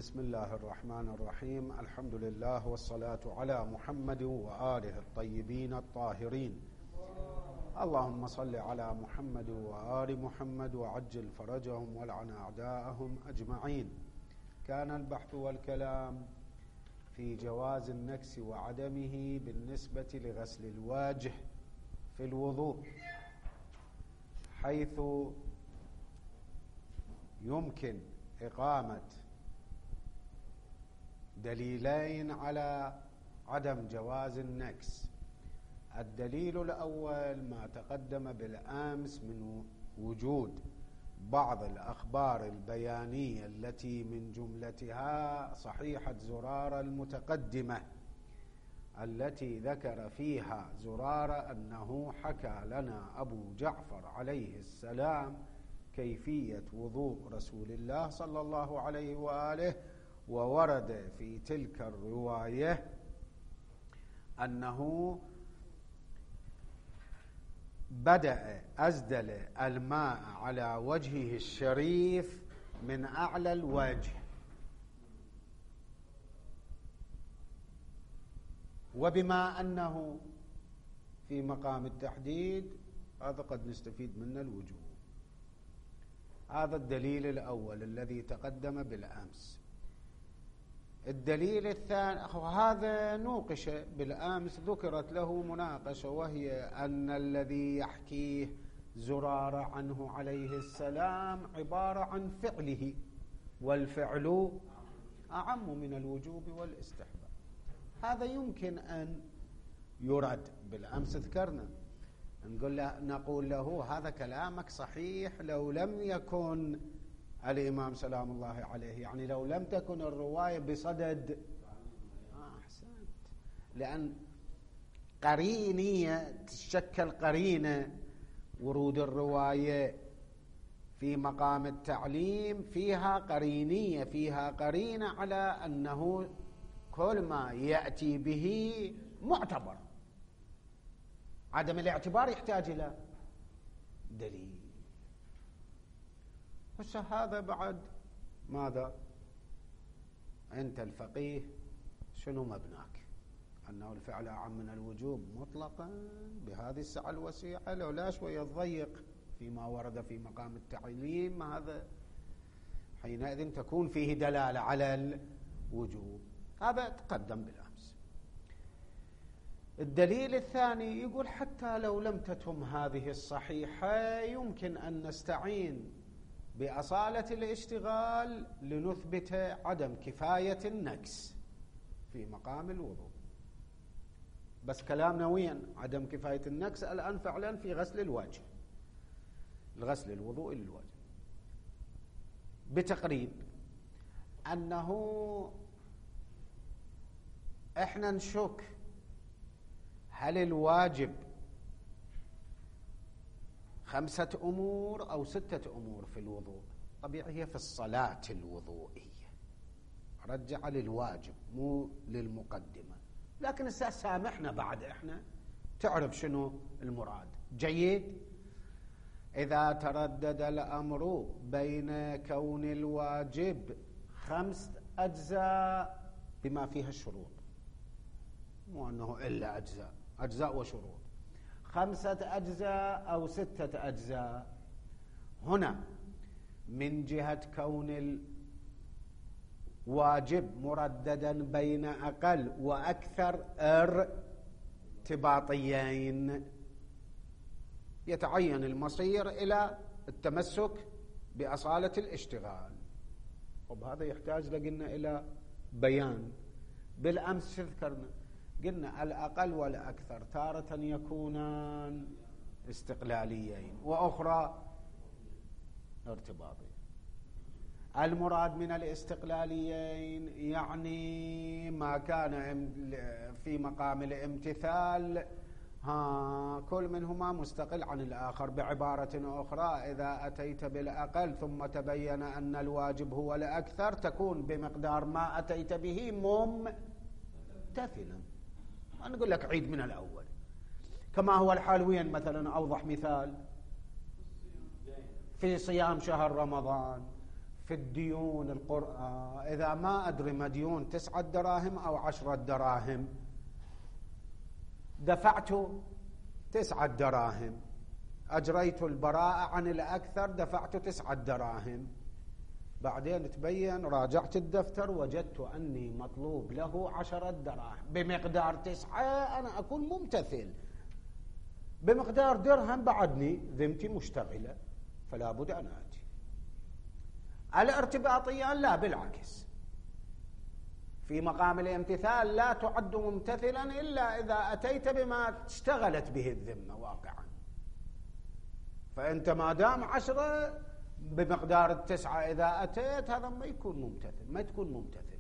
بسم الله الرحمن الرحيم. الحمد لله والصلاة على محمد وآله الطيبين الطاهرين. اللهم صل على محمد وآل محمد وعجل فرجهم والعن أعداءهم أجمعين. كان البحث والكلام في جواز النكس وعدمه بالنسبة لغسل الوجه في الوضوء، حيث يمكن إقامة دليلين على عدم جواز النكس. الدليل الأول ما تقدم بالأمس من وجود بعض الأخبار البيانية التي من جملتها صحيحة زرارة المتقدمة، التي ذكر فيها زرارة أنه حكى لنا أبو جعفر عليه السلام كيفية وضوء رسول الله صلى الله عليه وآله، وورد في تلك الرواية أنه بدأ أزدل الماء على وجهه الشريف من أعلى الوجه، وبما أنه في مقام التحديد هذا قد نستفيد منه الوجوب. هذا الدليل الأول الذي تقدم بالأمس. الدليل الثاني هذا نوقش بالأمس، ذكرت له مناقشة، وهي أن الذي يحكيه زرارة عنه عليه السلام عبارة عن فعله، والفعل أعم من الوجوب والاستحباب. هذا يمكن أن يرد. بالأمس ذكرنا نقول له هذا كلامك صحيح لو لم يكن الإمام سلام الله عليه، يعني لو لم تكن الرواية بصدد أحسنت، لأن قرينية تشكل قرينة ورود الرواية في مقام التعليم فيها قرينية، فيها قرينة على أنه كل ما يأتي به معتبر، عدم الاعتبار يحتاج إلى دليل. بس هذا بعد ماذا؟ أنت الفقيه شنو مبناك؟ أنه الفعل أعم من الوجوب مطلقا بهذه السعة الوسيعة، لو لا شوية تضيق فيما ورد في مقام التعليم، هذا حينئذ تكون فيه دلالة على الوجوب. هذا تقدم بالأمس. الدليل الثاني يقول حتى لو لم تتم هذه الصحيحة يمكن أن نستعين بأصالة الاشتغال لنثبت عدم كفاية النكس في مقام الوضوء. بس كلامنا وين عدم كفاية النكس الآن فعلا في غسل الوجه، الغسل الوضوء للوجه، بتقريب أنه إحنا نشك هل الواجب 5 أمور أو 6 أمور في الوضوء. طبيعي هي في الصلاة الوضوئية، رجع للواجب مو للمقدمة، لكن سامحنا بعد إحنا تعرف شنو المراد. جيد. إذا تردد الأمر بين كون الواجب 5 أجزاء بما فيها الشروط، مو أنه إلا أجزاء وشروط، 5 أجزاء أو 6 أجزاء، هنا من جهة كون الواجب مرددا بين أقل وأكثر ارتباطيين، يتعين المصير إلى التمسك بأصالة الاشتغال. وبهذا يحتاج لقلنا إلى بيان. بالأمس ذكرنا قلنا الأقل والأكثر تارة يكونان استقلاليين وأخرى ارتباطيين. المراد من الاستقلاليين يعني ما كان في مقام الامتثال كل منهما مستقل عن الآخر. بعبارة أخرى إذا أتيت بالأقل ثم تبين أن الواجب هو الأكثر تكون بمقدار ما أتيت به ممتثلا. نقول لك عيد من الأول كما هو الحال. وين مثلا أوضح مثال؟ في صيام شهر رمضان، في في الديون إذا ما أدري مديون 9 دراهم أو 10 دراهم، دفعت 9 دراهم، أجريت البراءة عن الأكثر، دفعت 9 دراهم، بعدين تبين راجعت الدفتر وجدت أني مطلوب له 10 دراهم بمقدار 9، أنا أكون ممتثل. بمقدار درهم بعدني ذمتي مشتغلة، فلا بد أن آتي. الارتباطيان لا، بالعكس، في مقام الامتثال لا تعد ممتثلا إلا إذا أتيت بما اشتغلت به الذمة واقعا. فأنت ما دام 10 بمقدار 9 إذا أتيت، هذا ما يكون ممتثل، ما تكون ممتثل.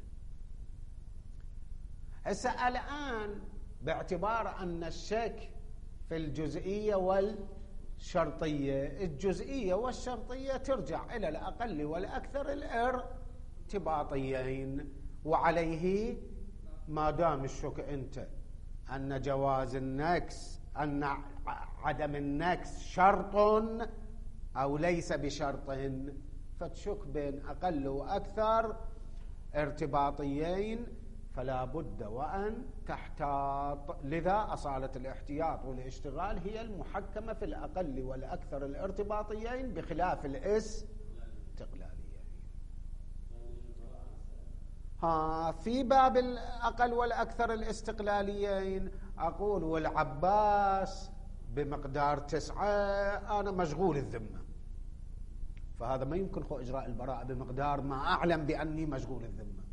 هسه الآن باعتبار أن الشك في الجزئية والشرطية، الجزئية والشرطية ترجع إلى الأقل والأكثر الارتباطيين، وعليه ما دام الشك أنت أن جواز النكس، أن عدم النكس شرط أو ليس بشرط، فتشك بين أقل وأكثر ارتباطيين، فلا بد وأن تحتاط. لذا أصالة الاحتياط والاشتغال هي المحكمة في الأقل والأكثر الارتباطيين بخلاف الاستقلاليين. في باب الأقل والأكثر الاستقلاليين أقول والعباس بمقدار 9 أنا مشغول الذمة، فهذا ما يمكن إجراء البراءة بمقدار ما أعلم بأني مشغول الذمة.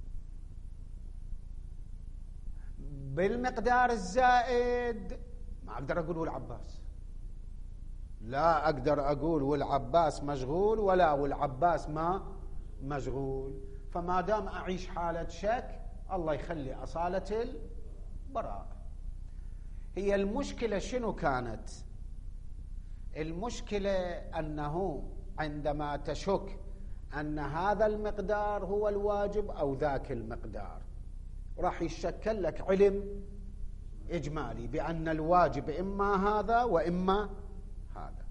بالمقدار الزائد ما أقدر أقول والعباس، لا أقدر أقول والعباس مشغول ولا والعباس ما مشغول. فما دام أعيش حالة شك، الله يخلي أصالة البراءة. هي المشكلة شنو كانت؟ المشكلة أنه عندما تشك أن هذا المقدار هو الواجب أو ذاك المقدار، راح يشكل لك علم إجمالي بأن الواجب إما هذا وإما هذا.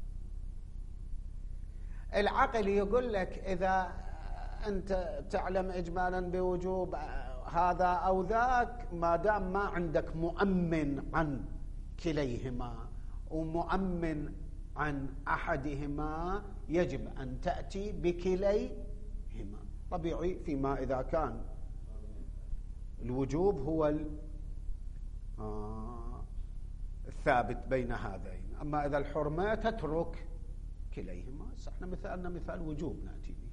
العقل يقول لك إذا أنت تعلم إجمالا بوجوب هذا أو ذاك، ما دام ما عندك مؤمن عن كليهما ومؤمن عن أحدهما، يجب أن تأتي بكليهما. طبيعي فيما إذا كان الوجوب هو الثابت بين هذين، أما إذا الحرمة تترك كليهما. احنا مثالنا مثال وجوب نأتي به.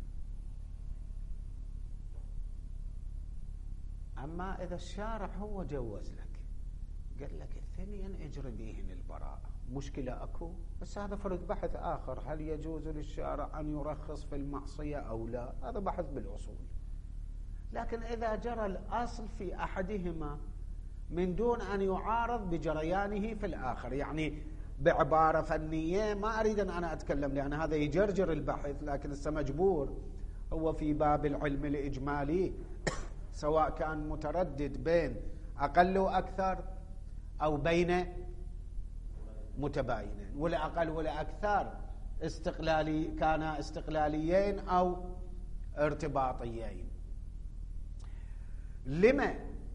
أما إذا الشارع هو جوز لك، قال لك الثنين اجري بيهن البراءة، مشكلة أكو، بس هذا فرد بحث آخر، هل يجوز للشارع أن يرخص في المعصية أو لا؟ هذا بحث بالأصول. لكن إذا جرى الأصل في أحدهما من دون أن يعارض بجريانه في الآخر، يعني بعبارة فنية ما أريد أن أنا أتكلم لأن هذا يجرجر البحث، لكن مجبور هو في باب العلم الإجمالي سواء كان متردد بين أقل وأكثر أو بين متباينين، والأقل والأكثر استقلالي كان استقلاليين أو ارتباطيين. لما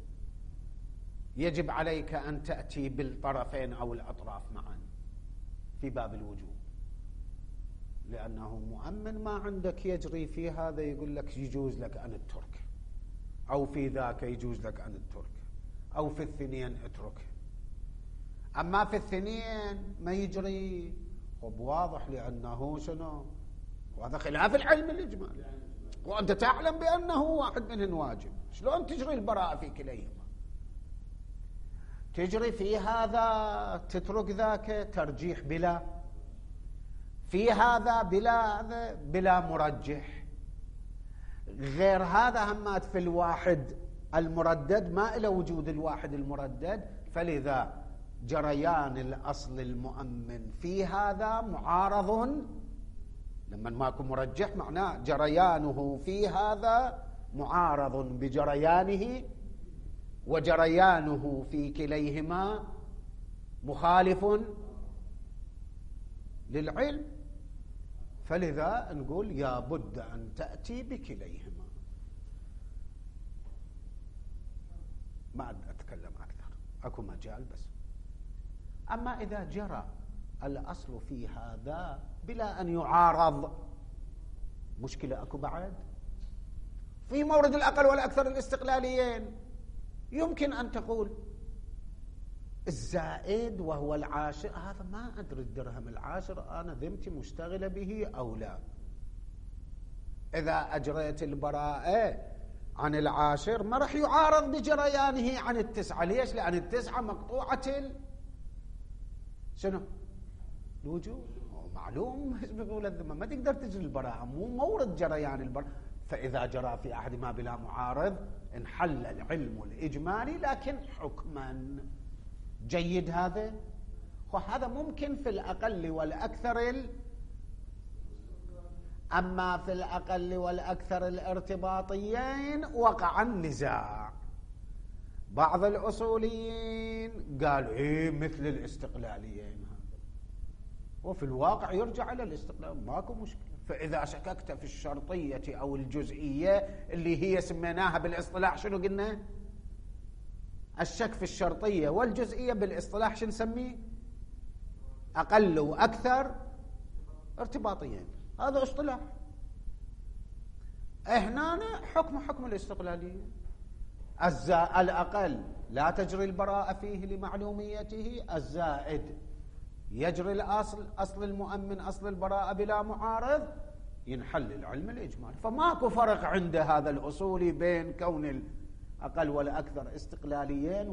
يجب عليك أن تأتي بالطرفين أو الأطراف معا في باب الوجوب؟ لأنه مؤمن ما عندك يجري في هذا يقول لك يجوز لك أن تترك، أو في ذاك يجوز لك أن تترك، أو في الثنين اترك. أما في الثنين ما يجري، واضح لأنه شنو؟ وهذا خلاف العلم الإجمالي، وأنت تعلم بأنه واحد منهن واجب، شلون تجري البراءة في كليهما؟ تجري في هذا تترك ذاك، ترجيح بلا، في هذا بلا مرجح. غير هذا همات في الواحد المردد ما إلى وجود الواحد المردد، فلذا جريان الأصل المؤمن في هذا معارض، لما ماكو مرجح معناه جريانه في هذا معارض بجريانه، وجريانه في كليهما مخالف للعلم. فلذا نقول يا بد أن تأتي بكليهما. ما أتكلم أكثر، أكو مجال بس. أما إذا جرى الأصل في هذا بلا أن يعارض، مشكلة أكو بعد في مورد الأقل والأكثر الاستقلاليين. يمكن أن تقول الزائد وهو العاشر، هذا ما أدري الدرهم العاشر أنا ذمتي مشتغلة به أو لا. إذا أجريت البراءة عن العاشر ما راح يعارض بجريانه عن التسعة. ليش؟ لأن التسعة مقطوعة شنو؟ الوجود. معلوم بيقول الذمة ما تقدر تجري البراءة، مو مورد جريان البراءة. فإذا جرى في أحدهما بلا معارض انحل العلم الإجمالي لكن حكما. جيد هذا؟ وهذا ممكن في الأقل والأكثر أما في الأقل والأكثر الارتباطيين وقع النزاع. بعض الأصوليين قالوا إيه مثل الاستقلاليين هذا، وفي الواقع يرجع إلى الاستقلال، ماكو مشكلة. فإذا شككت في الشرطية أو الجزئية اللي هي سميناها بالاصطلاح شنو قلنا؟ الشك في الشرطية والجزئية بالاصطلاح شنو نسميه؟ أقل وأكثر ارتباطيين. هذا اصطلاح. هنا حكم الاستقلالية. الأقل لا تجري البراءة فيه لمعلوميته، الزائد يجري أصل المؤمن أصل البراءة بلا معارض، ينحل العلم الإجمالي. فماكو فرق عند هذا الأصولي بين كون الأقل والأكثر استقلاليين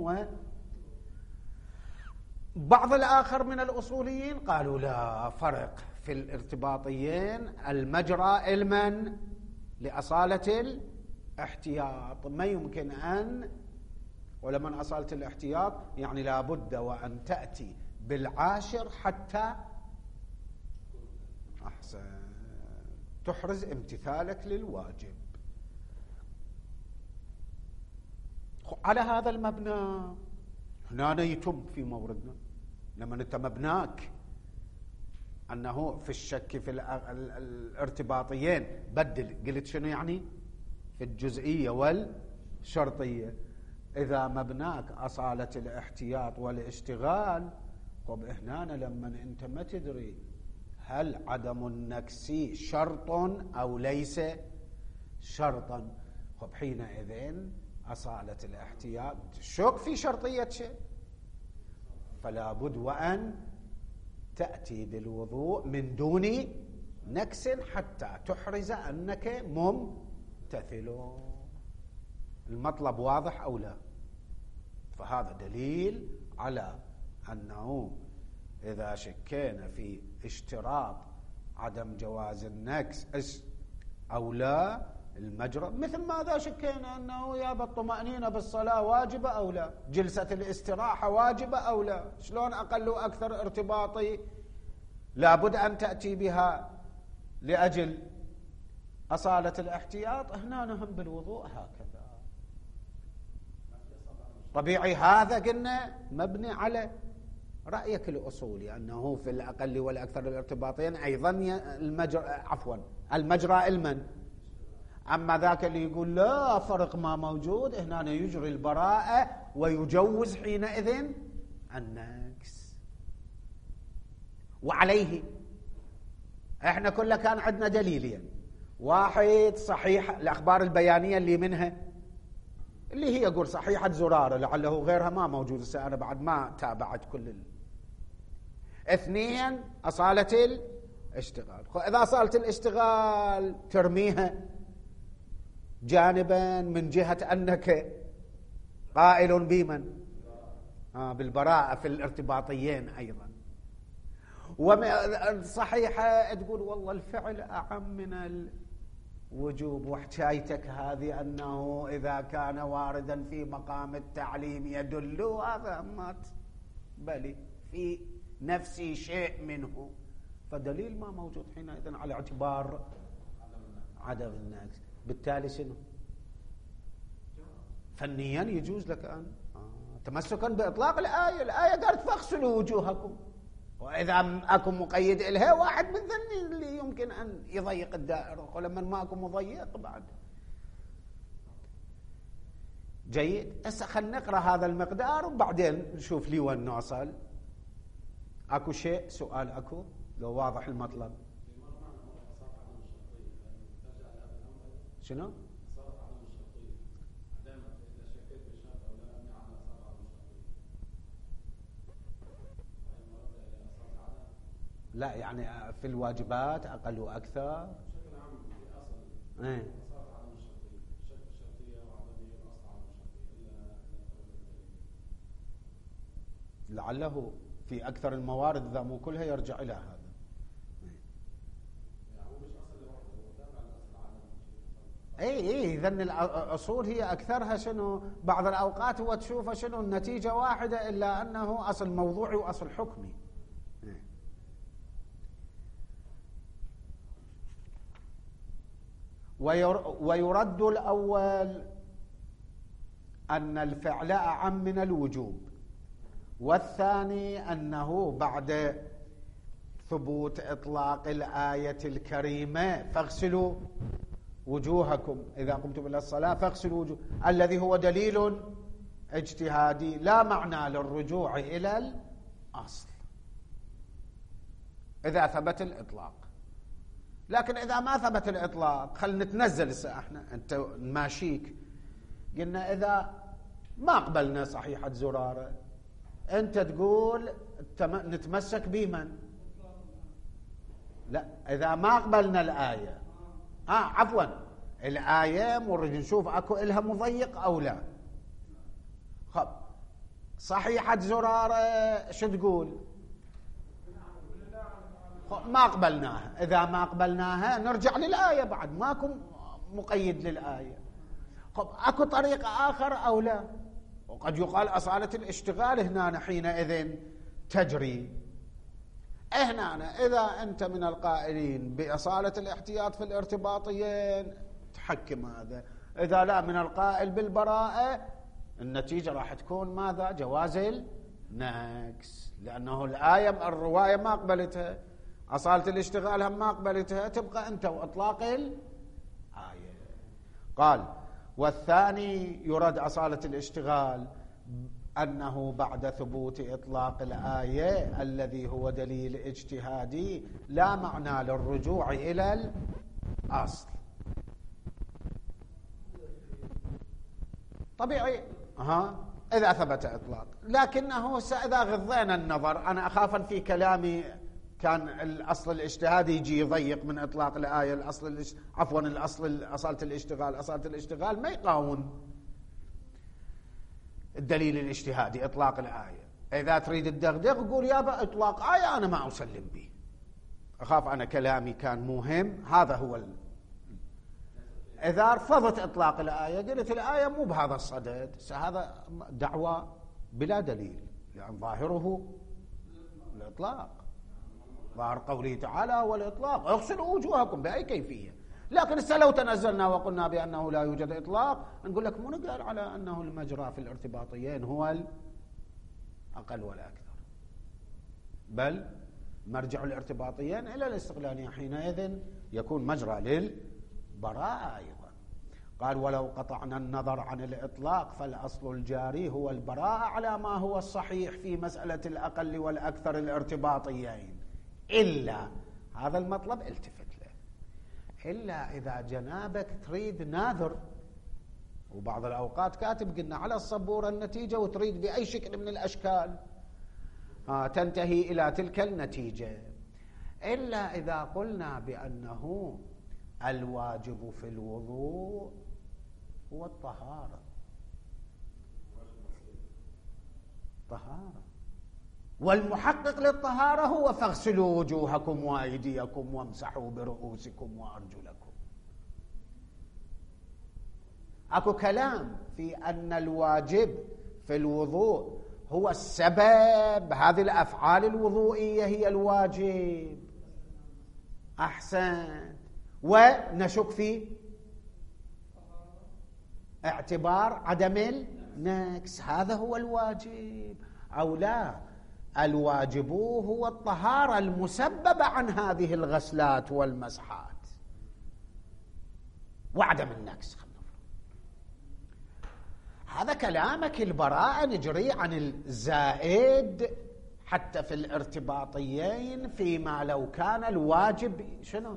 بعض الآخر من الأصوليين قالوا لا فرق في الارتباطيين. المجرى علما لأصالة الاحتياط، ما يمكن أن، ولمن أصالة الاحتياط يعني لابد وأن تأتي بالعاشر حتى تحرز امتثالك للواجب. على هذا المبنى هنا يتم في موردنا. لما انت مبناك انه في الشك في الارتباطيين بدل، قلت شنو يعني؟ في الجزئية والشرطية. اذا مبناك اصالة الاحتياط والاشتغال، طب هنا لما انت ما تدري هل عدم النكس شرط او ليس شرطا، طب حينئذ أصالة الاحتياط شك في شرطية شيء، فلا بد وأن تأتي بالوضوء من دون نكس حتى تحرز أنك ممتثل. المطلب واضح أو لا؟ فهذا دليل على أنه إذا شكينا في اشتراط عدم جواز النكس أو لا المجرى، مثل ماذا شكينا أنه يا الطمأنينة بالصلاة واجبة أو لا، جلسة الاستراحة واجبة أو لا، شلون أقل وأكثر ارتباطي لابد أن تأتي بها لأجل أصالة الاحتياط. هنا نهم بالوضوء هكذا طبيعي. هذا قلنا مبني على رأيك الأصولي أنه في الأقل والأكثر الارتباطين أيضا المجرى علما. أما ذاك اللي يقول لا فرق ما موجود، هنا يجري البراءة ويجوز حينئذ النكس. وعليه احنا كلنا كان عندنا دليلين. واحد صحيح الأخبار البيانية اللي منها اللي هي يقول صحيحة زرارة، لعله غيرها ما موجود، أنا بعد ما تابعت كل اثنين أصالة الاشتغال. إذا أصالة الاشتغال ترميها جانبا من جهة أنك قائل بمن؟ بالبراءة في الارتباطيين أيضا. وصحيحة تقول والله الفعل أعم من الوجوب، وحكايتك هذه أنه إذا كان واردا في مقام التعليم يدل، هذا ما بل في نفسي شيء منه، فدليل ما موجود حينئذ على اعتبار عدم النكس. بالتالي شنو؟ فنيا يجوز لك أن تمسكا بإطلاق الآية قالت فاغسلوا وجوهكم، وإذا أكو مقيد إلها واحد من ذني اللي يمكن أن يضيق الدائرة، ولما ما أكو مضيق بعد. جيد. هسه خلينا نقرأ هذا المقدار وبعدين نشوف لي وين نوصل. أكو شيء سؤال أكو لو واضح المطلب؟ شنو؟ لا يعني في الواجبات أقل وأكثر. لعله في أكثر الموارد إذا مو كلها يرجع إلى هذا. اي اذا الاصول هي اكثرها شنو؟ بعض الاوقات هو تشوفه شنو النتيجه واحده الا انه اصل موضوعي واصل حكمي. ويرد الاول ان الفعل اعم من الوجوب، والثاني انه بعد ثبوت اطلاق الايه الكريمه فاغسلوا وجوهكم إذا قمتم إلى الصلاة فاغسلوا وجوه، الذي هو دليل اجتهادي لا معنى للرجوع إلى الأصل إذا ثبت الإطلاق. لكن إذا ما ثبت الإطلاق خلنا نتنزل احنا أنت ماشيك، قلنا إذا ما قبلنا صحيحة زرارة أنت تقول نتمسك بمن؟ لا، إذا ما قبلنا الآية عفوا الآية نريد نشوف أكو إلها مضيق أو لا. خب صحيحة زرارة شو تقول؟ ما قبلناها. إذا ما قبلناها نرجع للآية، بعد ماكو مقيد للآية. خب أكو طريق آخر أو لا؟ وقد يقال أصالة الاشتغال هنا حينئذ تجري. هنا إذا أنت من القائلين بأصالة الاحتياط في الارتباطيين تحكم هذا، إذا لا من القائل بالبراءة النتيجة راح تكون ماذا؟ جواز النكس، لأنه الآية الرواية ما قبلتها، أصالة الاشتغال هم ما قبلتها، تبقى أنت وإطلاق الآية. قال والثاني يرد أصالة الاشتغال أنه بعد ثبوت إطلاق الآية الذي هو دليل اجتهادي لا معنى للرجوع إلى الأصل. طبيعي إذا ثبت إطلاق، لكنه إذا غضينا النظر أنا أخاف في كلامي كان الأصل الاجتهادي يجي يضيق من إطلاق الآية. الأصل أصالة الاشتغال ما يقاوم الدليل الاجتهادي إطلاق الآية. إذا تريد الدغدغ قول يابا إطلاق آية أنا ما أسلم به، أخاف أنا كلامي كان مهم. هذا هو إذا رفضت إطلاق الآية قلت الآية مو بهذا الصدد، هذا دعوة بلا دليل، لأن ظاهره الإطلاق، ظاهر قوله تعالى والإطلاق اغسلوا وجوهكم بأي كيفية. لكن لو تنزلنا وقلنا بأنه لا يوجد إطلاق نقول لك مو نقال على أنه المجرى في الارتباطيين هو الأقل والأكثر، بل مرجع الارتباطيين إلى الاستقلالية، حينئذ يكون مجرى للبراءة أيضا. قال ولو قطعنا النظر عن الإطلاق فالأصل الجاري هو البراءة على ما هو الصحيح في مسألة الأقل والأكثر الارتباطيين، إلا هذا المطلب التفت له، إلا إذا جنابك تريد ناذر، وبعض الأوقات كاتب قلنا على الصبورة النتيجة وتريد بأي شكل من الأشكال تنتهي إلى تلك النتيجة، إلا إذا قلنا بأنه الواجب في الوضوء هو الطهارة، والمحقق للطهارة هو فاغسلوا وجوهكم وأيديكم وامسحوا برؤوسكم وأرجلكم. أكو كلام في أن الواجب في الوضوء هو السبب، هذه الأفعال الوضوئية هي الواجب. أحسن. ونشك في اعتبار عدم النكس، هذا هو الواجب أو لا؟ الواجب هو الطهارة المسببة عن هذه الغسلات والمسحات وعدم النقص. هذا كلامك البراءة نجري عن الزائد حتى في الارتباطيين فيما لو كان الواجب شنو؟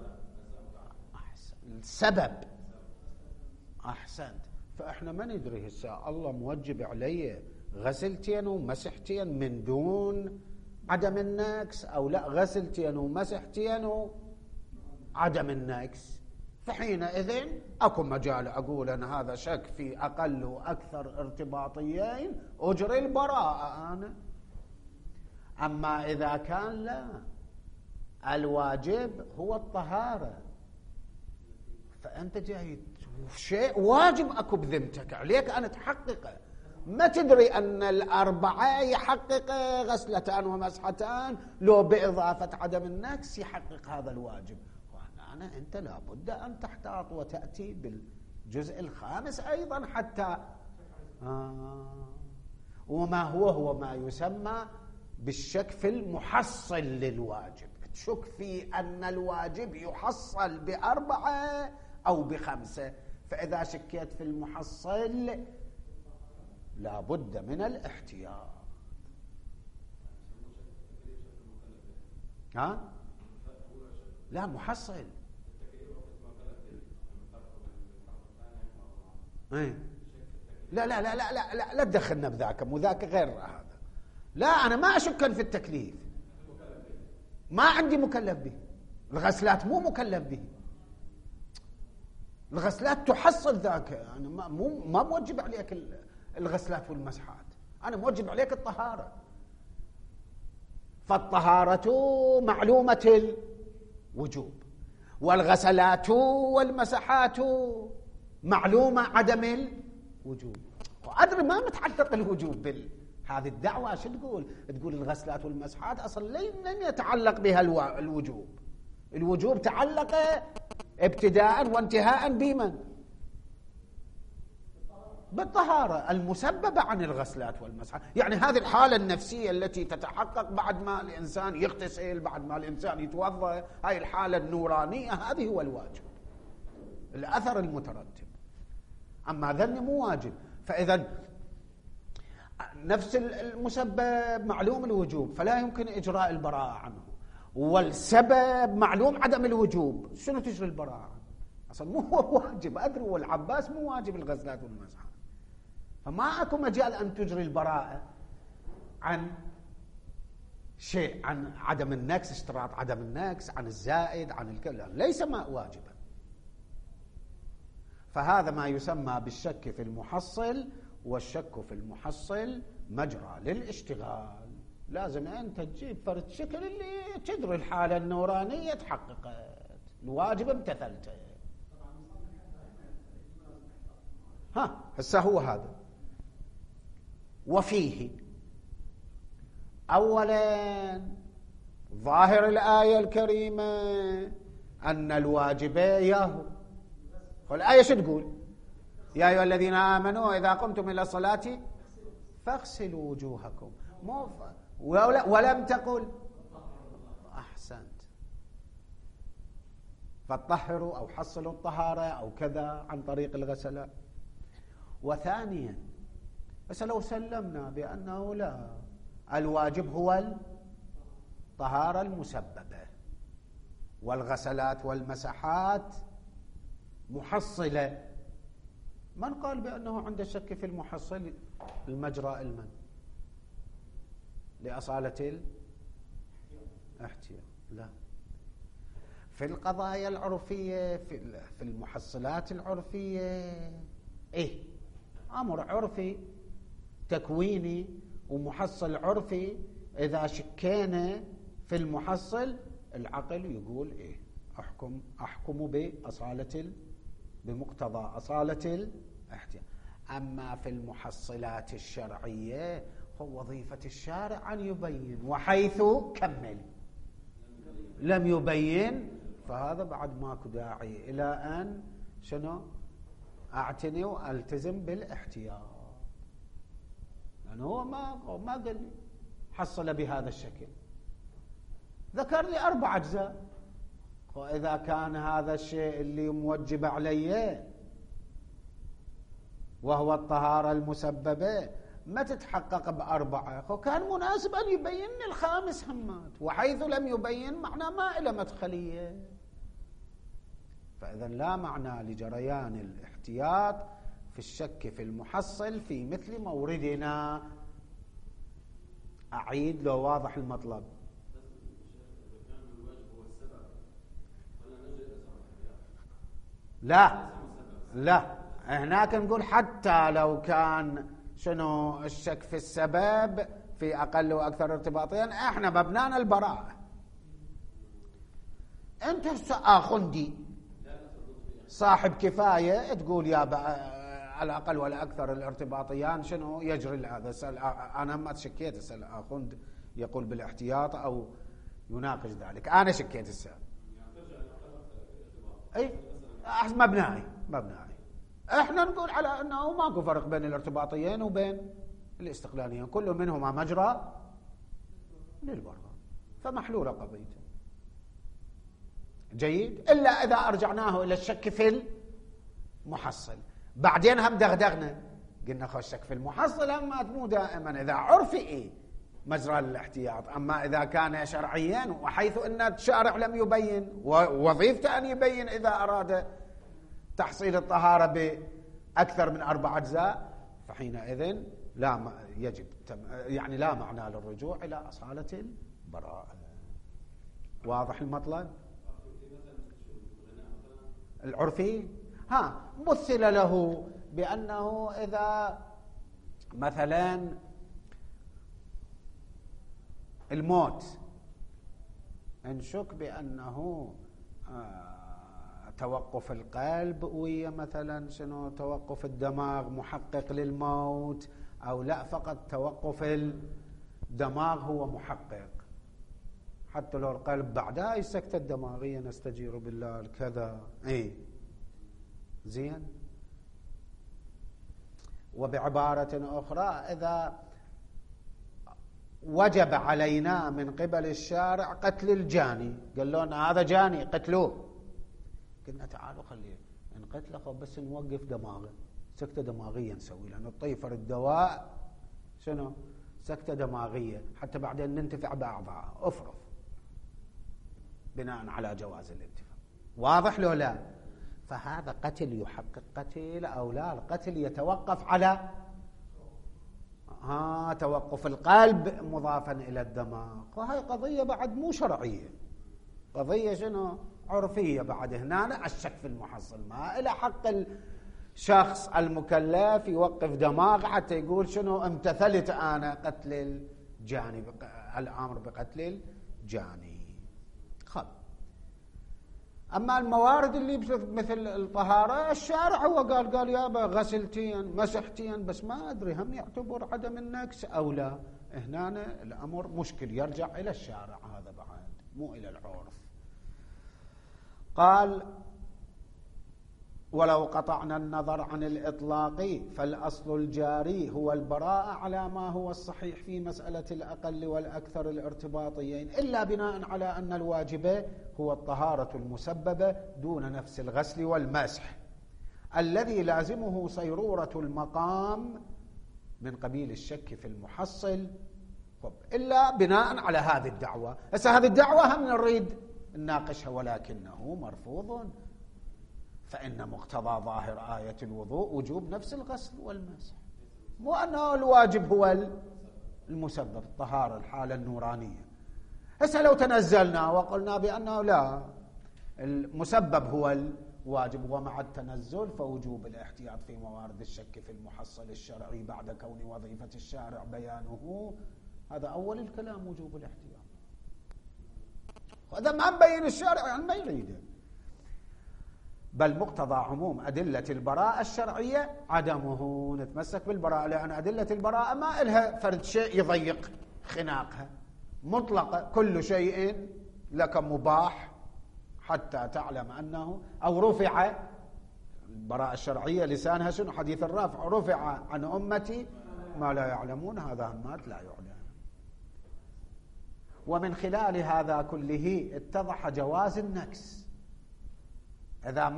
السبب. أحسنت. فإحنا ما ندري هسه الله موجب علي غسلتين ومسحتين من دون عدم النقص أو لا غسلتين ومسحتين وعدم النقص. فحينئذ أكو مجال أقول أن هذا شك في أقل وأكثر ارتباطيين أجري البراءة أنا. أما إذا كان لا الواجب هو الطهارة فأنت جاي شيء واجب أكو بذمتك عليك أن تحققه. ما تدري أن الأربعة يحقق غسلتان ومسحتان لو بإضافة عدم النقص يحقق هذا الواجب. أنت لابد أن تحتاط وتأتي بالجزء الخامس أيضا حتى وما هو ما يسمى بالشك في المحصل للواجب. تشك في أن الواجب يحصل ب4 أو ب5. فإذا شكيت في المحصل لابد من الاحتياط. لا محصل. لا لا لا لا لا لا تدخلنا بذاك، وذاك غير هذا. لا أنا ما أشك في التكليف، ما عندي مكلف به. الغسلات مو مكلف به، الغسلات تحصل ذاك. أنا ما موجب عليك الغسلات والمسحات، أنا موجب عليك الطهارة. فالطهارة معلومة الوجوب، والغسلات والمسحات معلومة عدم الوجوب. وأدري ما متعلق الوجوب هذه الدعوة. شو تقول الغسلات والمسحات أصلا لن يتعلق بها الوجوب. الوجوب تعلق ابتداء وانتهاء بمن؟ بالطهارة المسببة عن الغسلات والمسحات. يعني هذه الحالة النفسية التي تتحقق بعد ما الإنسان يغتسل، بعد ما الإنسان يتوضأ، هاي الحالة النورانية، هذه هو الواجب، الأثر المترتب. أما ذني مو واجب. فإذا نفس المسبب معلوم الوجوب فلا يمكن إجراء البراءة عنه، والسبب معلوم عدم الوجوب، شنو تجري البراءة؟ أصلا مو هو واجب. أدري والعباس مو واجب الغسلات والمسحات، فما أكو مجال أن تجري البراءة عن شيء، عن عدم النقص، اشتراط عدم النقص، عن الزائد، عن الكلام، ليس ما واجبا. فهذا ما يسمى بالشك في المحصل، والشك في المحصل مجرى للاشتغال. لازم أنت تجيب فرد شكل اللي تدري الحالة النورانية تحققت، الواجب امتثلته. هسه هو هذا. وفيه أولا ظاهر الآية الكريمة أن الواجب ياهو. والآية شو تقول؟ يا أيها الذين آمنوا إذا قمتم إلى الصلاة فاغسلوا وجوهكم. ولم تقل أحسنت فطهروا أو حصلوا الطهارة أو كذا عن طريق الغسلة. وثانيا بس لو سلمنا بأنه لا، الواجب هو الطهارة المسببة، والغسلات والمسحات محصلة، من قال بأنه عنده شك في المحصل المجرى المن لأصالة الاحتياط؟ لا. في القضايا العرفية، في المحصلات العرفية، أمر عرفي تكويني ومحصل عرفي. إذا شكينا في المحصل العقل يقول أحكم بمقتضى أصالة الاحتياط. أما في المحصلات الشرعية هو وظيفة الشارع أن يبين، وحيث كمل لم يبين فهذا بعد ماكو داعي إلى أن أعتني وألتزم بالاحتياط، لأنه هو ما قال لي حصل بهذا الشكل؟ ذكر لي 4 أجزاء. وإذا كان هذا الشيء اللي موجب عليه وهو الطهارة المسببة ما تتحقق ب4، وكان مناسب أن يبين الخامس همات، وحيث لم يبين معناه ما إلى مدخلية. فإذا لا معنى لجريان الاحتياط في الشك في المحصل في مثل موردنا. أعيد لو واضح المطلب. لا هناك نقول حتى لو كان شنو الشك في السبب في أقل وأكثر ارتباطيا، احنا مبنانا البراءة. انت آخندي صاحب كفاية تقول يا على الأقل ولا أكثر الارتباطيان شنو يجري هذا. أنا ما تشكيت أسأل آخند يقول بالاحتياط أو يناقش ذلك، أنا شكيت السؤال. أي مبنائي احنا نقول على أنه ماكو فرق بين الارتباطيين وبين الاستقلاليين، كل منهما مجرى للبراءة، فمحلولة قضيته. جيد، إلا إذا أرجعناه إلى الشك في المحصل. بعدين هم دغدغنا قلنا خو الشك في المحصل أما مو دائما إذا عرفي مجرى الاحتياط، أما إذا كان شرعيا وحيث أن الشارع لم يبين ووظيفته أن يبين إذا أراد تحصيل الطهارة بأكثر من 4 أجزاء، فحينئذ لا يجب يعني لا معنى للرجوع إلى أصالة البراءة. واضح المطلب؟ العرفي مثل له بأنه إذا مثلا الموت نشك بأنه توقف القلب ويا مثلا شنو توقف الدماغ محقق للموت، أو لا فقط توقف الدماغ هو محقق، حتى لو القلب بعدها السكتة الدماغية نستجير بالله الكذا. زين. وبعبارة أخرى إذا وجب علينا من قبل الشارع قتل الجاني، قال لنا هذا جاني قتلوه، قلنا تعالوا خليه نقتله بس نوقف دماغه، سكتة دماغية نسوي له، نطيفر الدواء شنو سكتة دماغية حتى بعدين ننتفع بأعضاء، أفرض بناء على جواز الانتفاع. واضح لو لا؟ فهذا قتل يحقق قتل أو لا؟ القتل يتوقف على توقف القلب مضافا إلى الدماغ، وهي قضية بعد مو شرعية، قضية شنو عرفية. بعد هنا الشك في المحصل ما إلى حق الشخص المكلف يوقف دماغ حتى يقول شنو امتثلت أنا قتل الجاني، الأمر بقتل الجاني. خب أما الموارد اللي مثل الطهارة الشارع هو قال يابا غسلتين مسحتين، بس ما أدري هم يعتبر عدم النكس أو لا. هنا الأمر مشكل يرجع إلى الشارع، هذا بعد مو إلى العرف. قال ولو قطعنا النظر عن الإطلاق فالأصل الجاري هو البراءة على ما هو الصحيح في مسألة الأقل والأكثر الارتباطيين، إلا بناء على أن الواجب هو الطهارة المسببة دون نفس الغسل والمسح الذي لازمه صيرورة المقام من قبيل الشك في المحصل، إلا بناء على هذه الدعوة. هذه الدعوة هم نريد نناقشها، ولكنه مرفوض، فإن مقتضى ظاهر آية الوضوء وجوب نفس الغسل والمسح، مو أنه الواجب هو المسبب الطهارة الحالة النورانية. لو تنزلنا وقلنا بأنه لا المسبب هو الواجب، ومع التنزل فوجوب الاحتياط في موارد الشك في المحصل الشرعي بعد كون وظيفة الشارع بيانه، هذا أول الكلام وجوب الاحتياط. وهذا ما مبين الشارع يعني ما يريده، بل مقتضى عموم أدلة البراءة الشرعية عدمه. نتمسك بالبراءة لأن أدلة البراءة ما إلها فرد شيء يضيق خناقها، مطلقة، كل شيء لك مباح حتى تعلم أنه، أو رفع البراءة الشرعية لسانها شنو حديث الرافع، رفع عن أمتي ما لا يعلمون، هذا همات لا يعلم. ومن خلال هذا كله اتضح جواز النكس إذا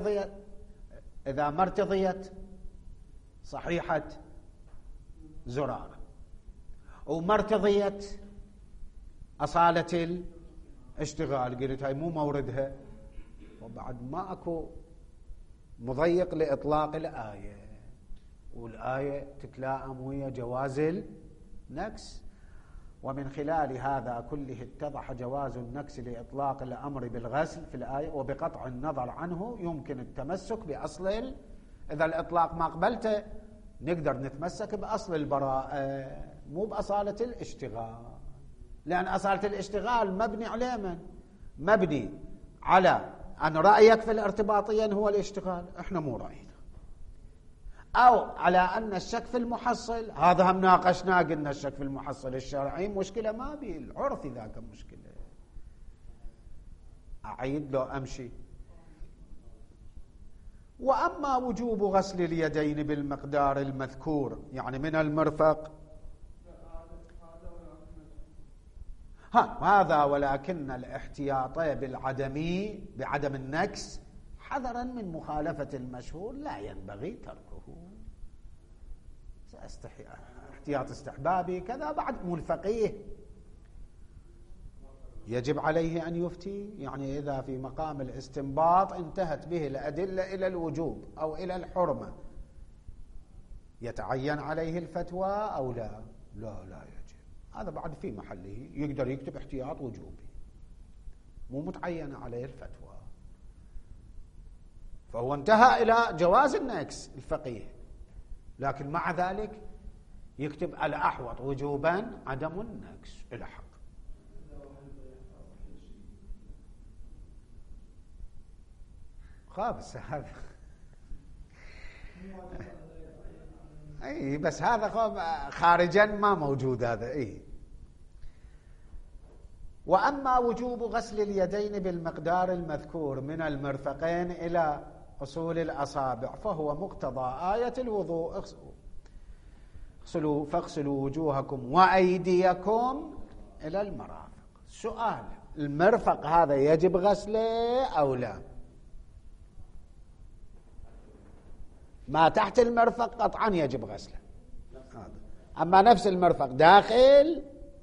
ما ارتضيت صحيحة زرارة وما ارتضيت أصالة الاشتغال، قلت هاي مو موردها، وبعد ما أكو مضيق لإطلاق الآية، والآية تتلائم ويا جواز النكس. ومن خلال هذا كله اتضح جواز النكس لإطلاق الأمر بالغسل في الآية، وبقطع النظر عنه يمكن التمسك بأصل إذا الإطلاق ما قبلته نقدر نتمسك بأصل البراءة مو بأصالة الاشتغال، لأن أصالة الاشتغال مبني على من؟ مبني على أن رأيك في الارتباطيين هو الاشتغال، إحنا مو رأينا، أو على أن الشك في المحصل، هذا هم ناقشنا قلنا الشك في المحصل الشرعي مشكلة ما بي، العرف ذاك مشكلة. أعيد لو أمشي. وأما وجوب غسل اليدين بالمقدار المذكور يعني من المرفق هذا، ولكن الاحتياط بعدم النكس حذرا من مخالفة المشهور لا ينبغي تركه. احتياط استحبابي كذا. بعد مو الفقيه يجب عليه أن يفتي، يعني إذا في مقام الاستنباط انتهت به الأدلة إلى الوجوب أو إلى الحرمة يتعين عليه الفتوى أو لا؟ لا يجب. هذا بعد في محله، يقدر يكتب احتياط وجوبي مو متعين عليه الفتوى، فهو انتهى إلى جواز النكس الفقيه، لكن مع ذلك يكتب الأحوط وجوبا عدم النكس إلى حق. خابس هذا اي، بس هذا خارجا ما موجود هذا. اي. واما وجوب غسل اليدين بالمقدار المذكور من المرفقين الى اصول الاصابع فهو مقتضى آية الوضوء، فاغسلوا وجوهكم وايديكم الى المرافق. سؤال، المرفق هذا يجب غسله او لا؟ ما تحت المرفق قطعا يجب غسله، أما نفس المرفق داخل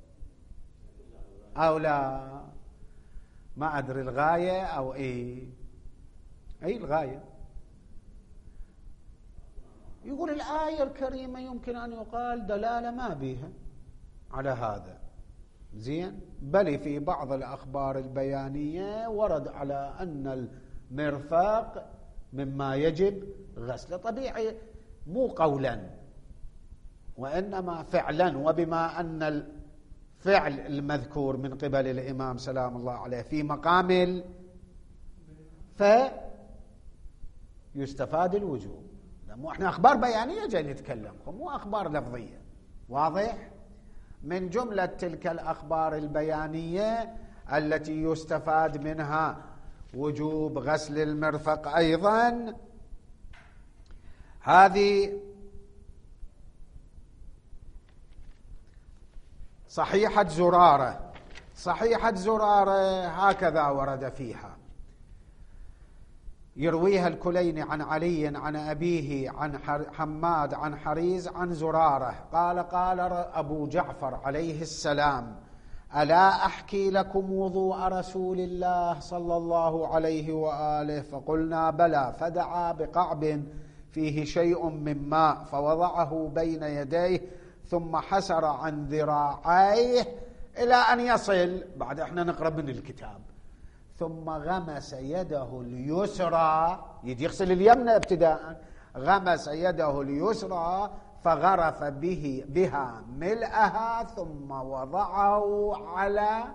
أو لا ما أدري الغاية أو أي الغاية. يقول الآية الكريمة يمكن أن يقال دلالة ما بيها على هذا، زين، بل في بعض الأخبار البيانية ورد على أن المرفق مما يجب غسله، طبيعي مو قولا وإنما فعلا، وبما أن الفعل المذكور من قبل الإمام سلام الله عليه في مقام فيستفاد الوجوب. مو احنا أخبار بيانية جاي نتكلم، مو أخبار لفظية. واضح؟ من جملة تلك الأخبار البيانية التي يستفاد منها وجوب غسل المرفق أيضا هذه صحيحة زرارة. صحيحة زرارة هكذا ورد فيها، يرويها الكليني عن علي عن أبيه عن حماد عن حريز عن زرارة قال أبو جعفر عليه السلام: ألا أحكي لكم وضوء رسول الله صلى الله عليه وآله؟ فقلنا بلى، فدعا بقعب فيه شيء من ماء فوضعه بين يديه ثم حسر عن ذراعيه إلى أن يصل، بعد احنا نقرأ من الكتاب، ثم غمس يده اليسرى، يغسل اليمنى ابتداء، غمس يده اليسرى فغرف بها ملئها ثم وضعه على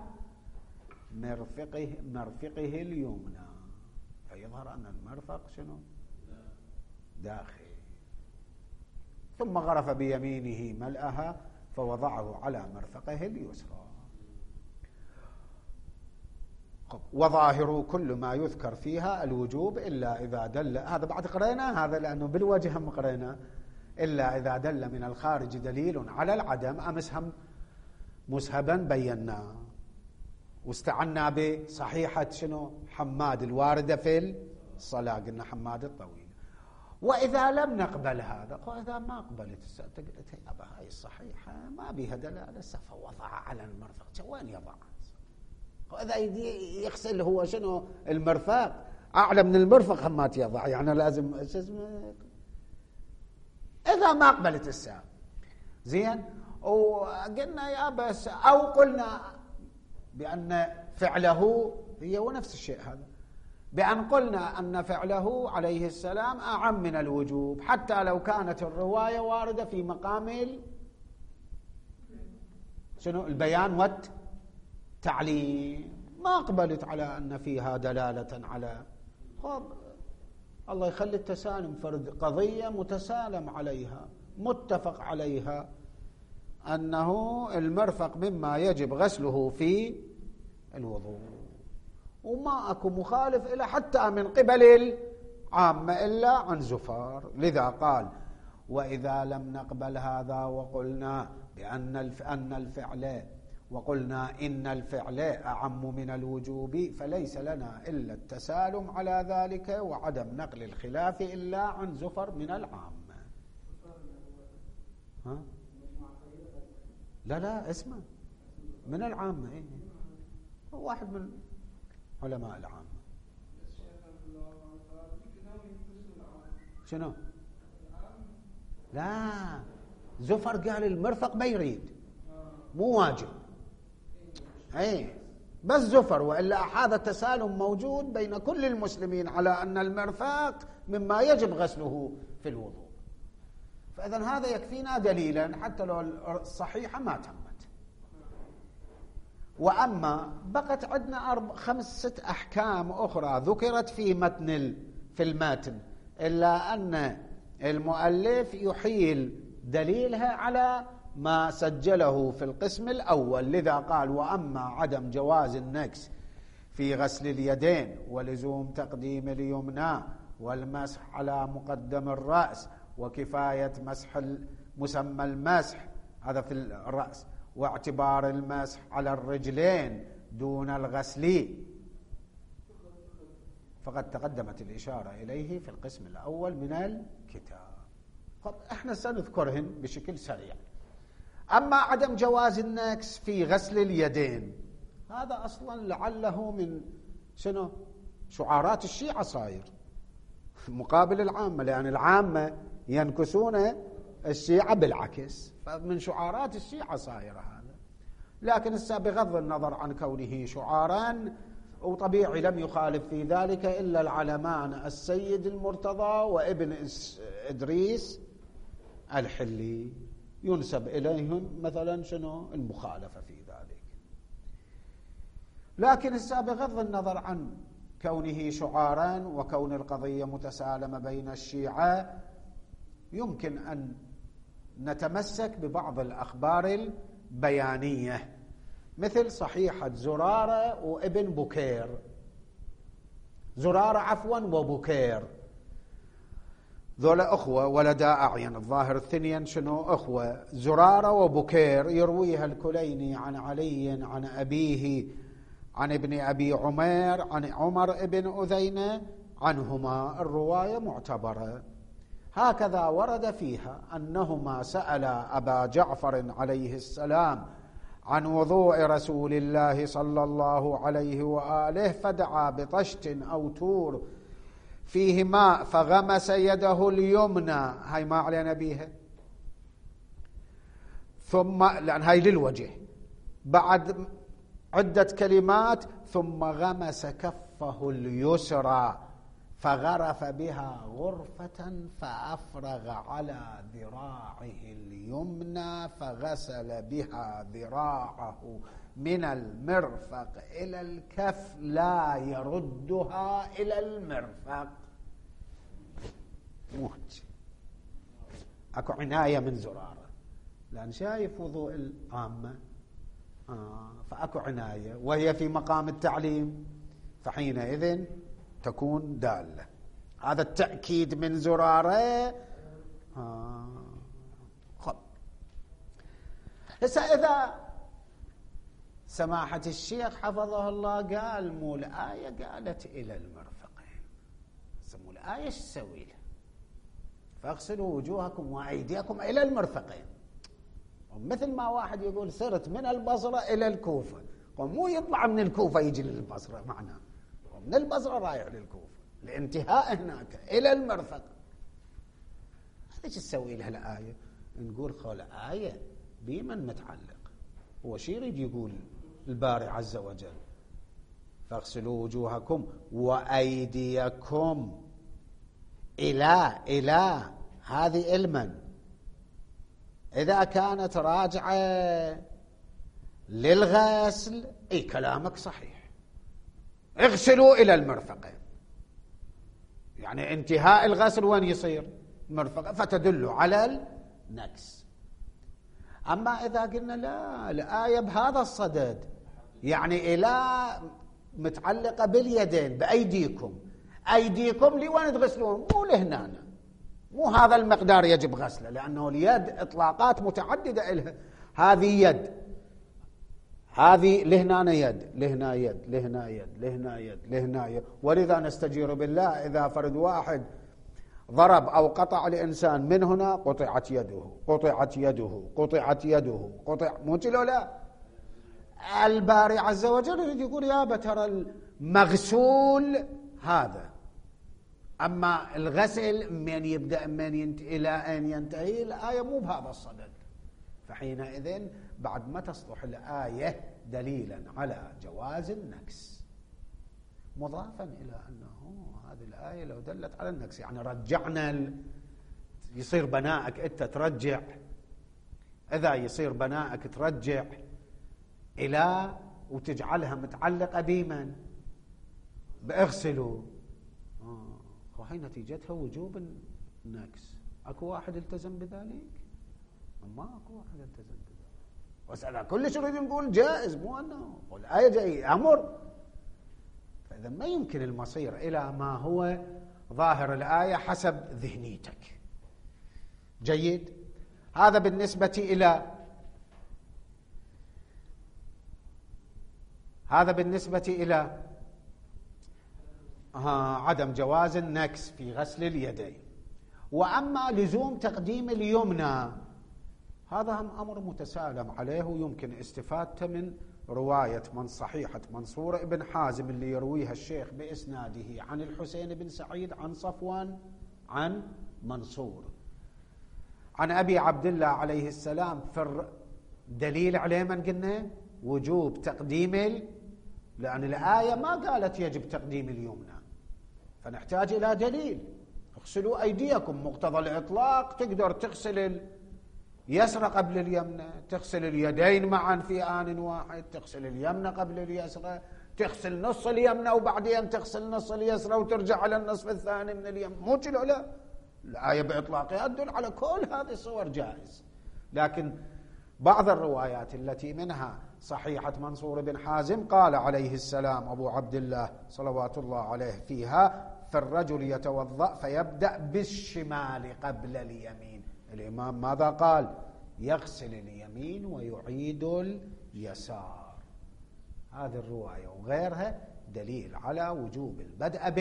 مرفقه اليمنى، فيظهر أن المرفق شنو؟ داخل. ثم غرف بيمينه ملئها فوضعه على مرفقه اليسرى. وظاهر كل ما يذكر فيها الوجوب إلا إذا دل، هذا بعد قرينا هذا لأنه بالوجه هم قرينا، إلا إذا دل من الخارج دليل على العدم، أمس هم مسهبا بينا. واستعنا بصحيحة شنو حماد الواردة في الصلاة، قلنا حماد الطويل. وإذا لم نقبل هذا، إذا ما قبلت قلت يا أبا هاي الصحيحة ما بيها دلالة، فوضع على المرفق، وين يضع؟ وإذا يغسل هو شنو المرفق أعلى من المرفق همات يضع، يعني لازم إذا ما قبلت الساعة زين. وقلنا يا بس أو قلنا بأن فعله هي ونفس الشيء هذا، بأن قلنا أن فعله عليه السلام أعم من الوجوب، حتى لو كانت الرواية واردة في مقام شنو البيان والتعليم، ما قبلت على أن فيها دلالة على الله يخلي التسالم، فرد قضية متسالم عليها متفق عليها أنه المرفق مما يجب غسله في الوضوء، وما أكو مخالف إلى حتى من قبل العامة إلا عن زفار. لذا قال وإذا لم نقبل هذا وقلنا بأن الفعل وقلنا إن الفعل أعم من الوجوب، فليس لنا إلا التسالم على ذلك وعدم نقل الخلاف إلا عن زفر من العامة. ها؟ لا اسمه من العامة، إيه؟ واحد من علماء العامة. شنو؟ لا، زفر قال المرفق ما يريد، مو واجب، اي بس زفر، والا هذا التسالم موجود بين كل المسلمين على ان المرفق مما يجب غسله في الوضوء. فاذا هذا يكفينا دليلا حتى لو الصحيحه ما تمت. واما بقت عندنا 5-6 احكام اخرى ذكرت في المتن، الا ان المؤلف يحيل دليلها على ما سجله في القسم الأول. لذا قال وأما عدم جواز النكس في غسل اليدين ولزوم تقديم اليمنى والمسح على مقدم الرأس وكفاية مسمى المسح هذا في الرأس واعتبار المسح على الرجلين دون الغسل فقد تقدمت الإشارة إليه في القسم الأول من الكتاب. احنا سنذكرهن بشكل سريع. أما عدم جواز النكس في غسل اليدين، هذا أصلا لعله من شنو شعارات الشيعة صاير مقابل العامة، لأن العامة ينكسون الشيعة بالعكس، فمن شعارات الشيعة صاير هذا. لكن بغض النظر عن كونه شعارا، وطبيعي لم يخالف في ذلك إلا العلمان السيد المرتضى وابن إدريس الحلي، ينسب إليهم مثلا شنو المخالفة في ذلك. لكن بغض النظر عن كونه شعارا وكون القضية متسالمة بين الشيعة، يمكن أن نتمسك ببعض الأخبار البيانية، مثل صحيحة زرارة وابن بكير، زرارة وبكير، ذولا أخوة ولدا أعين، الظاهر الثنين شنو أخوة، زرارة وبكير، يرويها الكليني عن علي عن أبيه عن ابن أبي عمير عن عمر ابن أذينة عنهما، الرواية معتبرة. هكذا ورد فيها أنهما سألا أبا جعفر عليه السلام عن وضوء رسول الله صلى الله عليه وآله، فدعا بطشت أو تور فيه ماء فغمس يده اليمنى، هاي ما علينا بيها، ثم لأن هاي للوجه، بعد عدة كلمات ثم غمس كفه اليسرى فغرف بها غرفة فأفرغ على ذراعه اليمنى فغسل بها ذراعه من المرفق إلى الكف لا يردها إلى المرفق. موت أكو عناية من زرارة، لأن شايف وضوء العامة فأكو عناية، وهي في مقام التعليم، فحينئذ تكون دالة. هذا التأكيد من زرارة. هسه إذا سماحة الشيخ حفظه الله قال مو الآية قالت إلى المرفقين، مو الآية ايش تسوي له؟ فاغسلوا وجوهكم وأيديكم إلى المرفقين. مثل ما واحد يقول سرت من البصرة إلى الكوفة، مو يطلع من الكوفة يجي للبصرة، معناه من البصرة رايح للكوفة، الانتهاء هناك إلى المرفق. هذا ايش تسوي لها الآية؟ نقول خل آية بمن متعلق، هو شي يريد يقول الباري عز وجل فاغسلوا وجوهكم وأيديكم إلى هذه المن. إذا كانت راجعة للغسل أي كلامك صحيح، اغسلوا إلى المرفقين، يعني انتهاء الغسل وين يصير؟ مرفق، فتدل على النكس. أما إذا قلنا لا، الآية بهذا الصدد، يعني إلى متعلقة باليدين، بأيديكم، أيديكم لوين تغسلون؟ مو لهنا، مو هذا المقدار يجب غسله، لأنه اليد إطلاقات متعددة إلها. هذه يد، هذه لهنا يد، لهنا يد، لهنا يد، لهنا يد، لهنا يد. ولذا نستجير بالله إذا فرد واحد ضرب أو قطع الإنسان من هنا قطعت يده، قطعت يده، قطعت يده، مو كذا لا؟ الباري عز وجل يريد يقول يا ترى المغسول هذا، أما الغسل من يبدأ من ينتهي إلى أن ينتهي، الآية مو بهذا الصدد. فحينئذ بعد ما تصلح الآية دليلا على جواز النكس، مضافا إلى أنه هذه الآية لو دلت على النكس يعني رجعنا يصير بنائك أنت ترجع، إذا يصير بنائك ترجع إلى وتجعلها متعلقة بمن؟ بأغسلوا، وهي نتيجتها وجوب النكس. أكو واحد التزم بذلك؟ ما أكو واحد التزم بذلك. وسأل كل شيء نقول جائز، مو أنه والآية جاي أمر. فإذا ما يمكن المصير إلى ما هو ظاهر الآية حسب ذهنيتك. جيد؟ هذا بالنسبة إلى عدم جواز النكس في غسل اليدين. وأما لزوم تقديم اليمنى هذا هم أمر متسالم عليه، ويمكن استفادته من رواية من صحيحة منصور بن حازم اللي يرويها الشيخ بإسناده عن الحسين بن سعيد عن صفوان عن منصور عن أبي عبد الله عليه السلام. دليل عليه من قلنا وجوب تقديم، لأن الآية ما قالت يجب تقديم اليمنى، فنحتاج إلى دليل. اغسلوا أيديكم، مقتضى الإطلاق تقدر تغسل اليسرى قبل اليمنى، تغسل اليدين معا في آن واحد، تغسل اليمنى قبل اليسرى، تغسل نص اليمنى وبعدين تغسل نص اليسرى وترجع على النصف الثاني من اليمنى، مو كذا لا. الآية بإطلاقها تدل على كل هذه الصور جائز. لكن بعض الروايات التي منها صحيحة منصور بن حازم قال عليه السلام أبو عبد الله صلوات الله عليه فيها: فالرجل يتوضأ فيبدأ بالشمال قبل اليمين. الإمام ماذا قال؟ يغسل اليمين ويعيد اليسار. هذه الرواية وغيرها دليل على وجوب البدء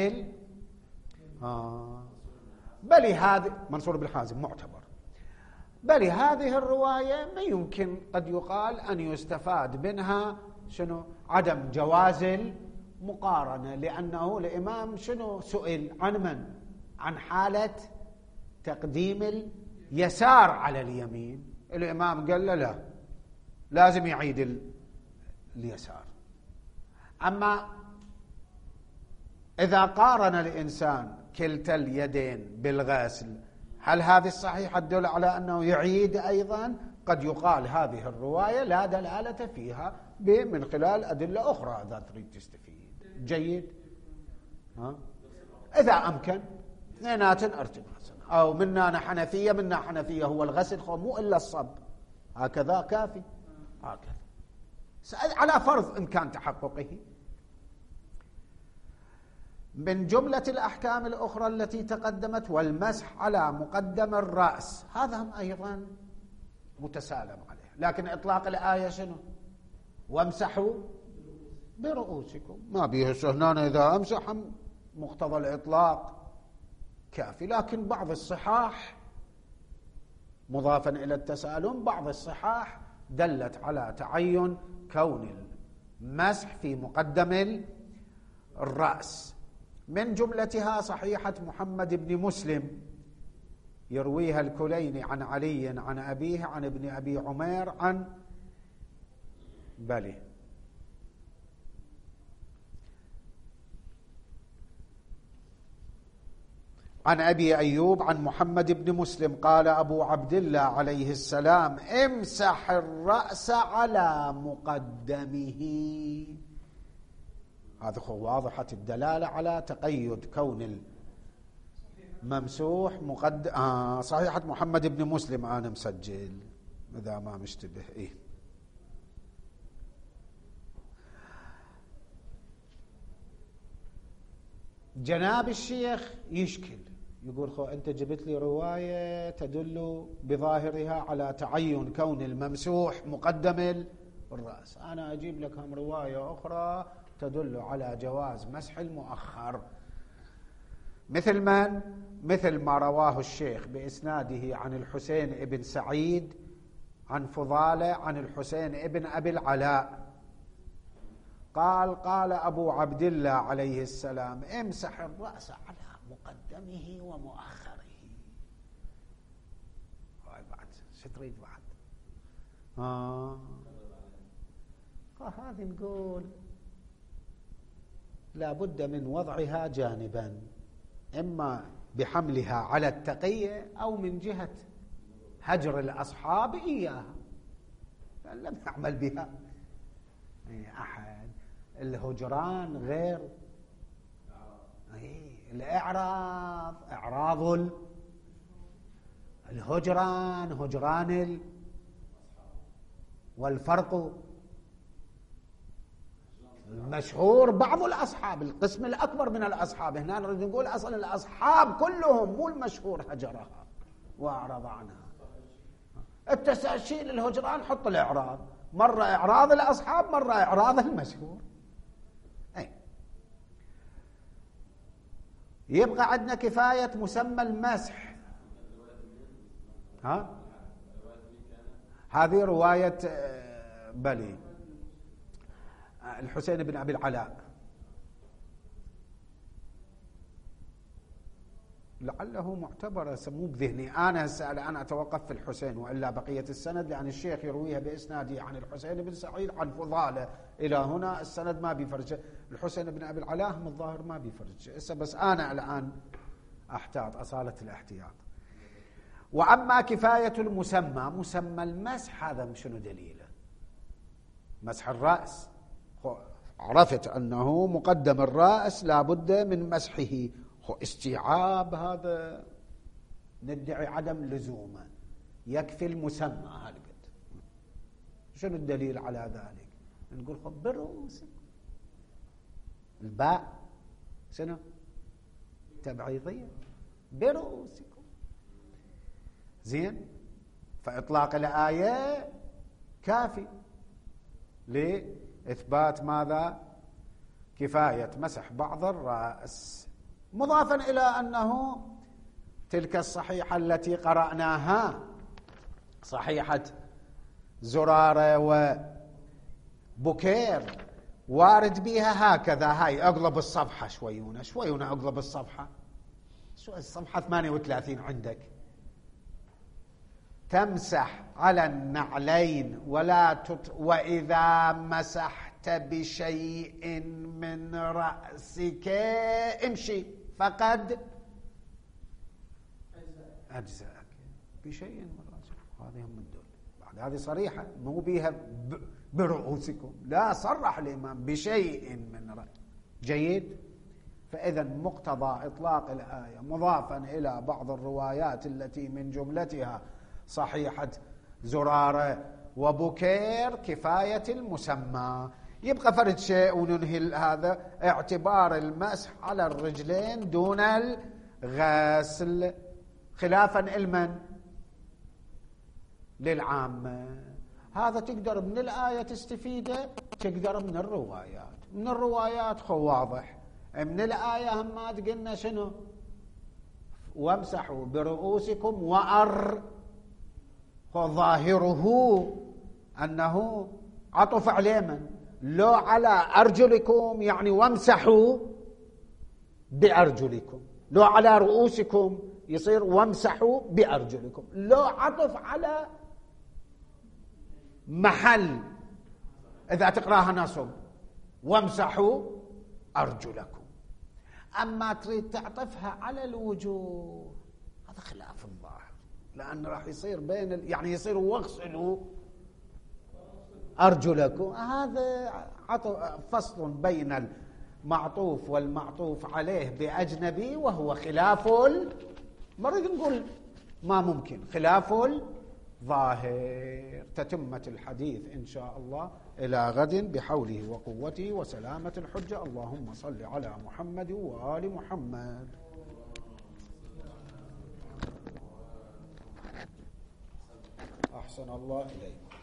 بل هذه منصور بن حازم معتبر. بل هذه الرواية ما يمكن قد يقال أن يستفاد منها شنو؟ عدم جواز المقارنة، لأنه الإمام شنو سئل عن من؟ عن حالة تقديم اليسار على اليمين. الإمام قال له لا، لازم يعيد اليسار. أما إذا قارن الإنسان كلتا اليدين بالغسل، هل هذه الصحيحة تدل على أنه يعيد أيضا؟ قد يقال هذه الرواية لا دلالة فيها من خلال أدلة أخرى إذا تريد تستفيد. جيد؟ إذا أمكن اثنينات ارتباطا، أو منا حنفية هو الغسل مو إلا الصب، هكذا كافي. هكذا على فرض إمكان تحققه. من جملة الأحكام الأخرى التي تقدمت والمسح على مقدم الرأس، هذا هم أيضا متسالم عليه. لكن إطلاق الآية شنو؟ وامسحوا برؤوسكم. ما بيه هنا إذا أمسح مقتضى الإطلاق كافي، لكن بعض الصحاح مضافا إلى التسالم، بعض الصحاح دلت على تعين كون المسح في مقدم الرأس، من جملتها صحيحة محمد بن مسلم يرويها الكليني عن علي عن أبيه عن ابن أبي عمير عن أبي أيوب عن محمد بن مسلم قال أبو عبد الله عليه السلام: امسح الرأس على مقدمه. هذا واضحة الدلالة على تقيد كون الممسوح مقدم. صحيحة محمد بن مسلم أنا مسجل إذا ما مشتبه. جناب الشيخ يشكل، يقول أنت جبت لي رواية تدل بظاهرها على تعين كون الممسوح مقدم الرأس، أنا أجيب لك هم رواية أخرى تدل على جواز مسح المؤخر. مثل ما رواه الشيخ بإسناده عن الحسين ابن سعيد عن فضالة عن الحسين ابن أبي العلاء قال أبو عبد الله عليه السلام: امسح الرأس على مقدمه ومؤخره. بعد شو تريد بعد؟ هذه نقول لا بد من وضعها جانبا، إما بحملها على التقية أو من جهة هجر الأصحاب إياها، لم يعمل بها أحد. الهجران غير الإعراض، إعراض الهجران هجران والفرق المشهور بعض الأصحاب، القسم الأكبر من الأصحاب. هنا نريد نقول أصل الأصحاب كلهم، مو المشهور هجرها وأعرض عنها. التساشيل الهجران حط الإعراض، مرة إعراض الأصحاب مرة إعراض المشهور. يبقى عندنا كفاية مسمى المسح. هذه رواية الحسين بن أبي العلاء، لعله معتبر سموه بذهني أنا الآن أتوقف في الحسين، وإلا بقية السند لأن الشيخ يرويها بإسناده عن الحسين بن سعيد عن فضالة إلى هنا، السند ما بيفرج. الحسين بن أبي العلاء هم الظاهر ما بيفرج، بس أنا الآن أحتاط أصالة الاحتياط. وأما كفاية المسمى، مسمى المسح، هذا شنو دليله؟ مسح الرأس، عرفت أنه مقدم الرأس لا بد من مسحه، استيعاب هذا ندعي عدم لزومه، يكفي المسمى هالقد. شنو الدليل على ذلك؟ نقول برؤوسكم. الباء شنو؟ تبعيضية، برؤوسكم. زين، فإطلاق الآية كافي لإثبات ماذا؟ كفاية مسح بعض الرأس، مضافا إلى أنه تلك الصحيحة التي قرأناها صحيحة زرارة وبكير وارد بها هكذا. هاي أقلب الصفحة شويونة أقلب الصفحة، شو الصفحة 38 عندك. تمسح على النعلين وإذا مسحت بشيء من رأسك امشي فقد أجزأك بشيء من رأسك. هذه هم الدول بعد، هذه صريحة مو بيها برؤوسكم، لا، صرح الإمام بشيء من رأسك. جيد. فإذا مقتضى إطلاق الآية مضافا إلى بعض الروايات التي من جملتها صحيحة زرارة وبكير كفاية المسمى. يبقى فرد شيء وننهي هذا، اعتبار المسح على الرجلين دون الغسل، خلافا لمن؟ للعامة. هذا تقدر من الآية تستفيده، تقدر من الروايات. من الروايات خو واضح، من الآية هم ما تقلنا شنو؟ وامسحوا برؤوسكم ظاهره أنه عطف عليه من؟ لو على أرجلكم يعني وامسحوا بأرجلكم، لو على رؤوسكم يصير وامسحوا بأرجلكم، لو عطف على محل إذا تقراها نصب وامسحوا أرجلكم. أما تريد تعطفها على الوجوه هذا خلاف الظاهر، لأن راح يصير بين يعني يصير واغسلوا أرجلكم، هذا فصل بين المعطوف والمعطوف عليه بأجنبي، وهو خلاف ما نريد نقول ما ممكن، خلاف الظاهر. تتمة الحديث إن شاء الله إلى غد بحوله وقوته وسلامة الحجة. اللهم صل على محمد وآل محمد. أحسن الله إليك.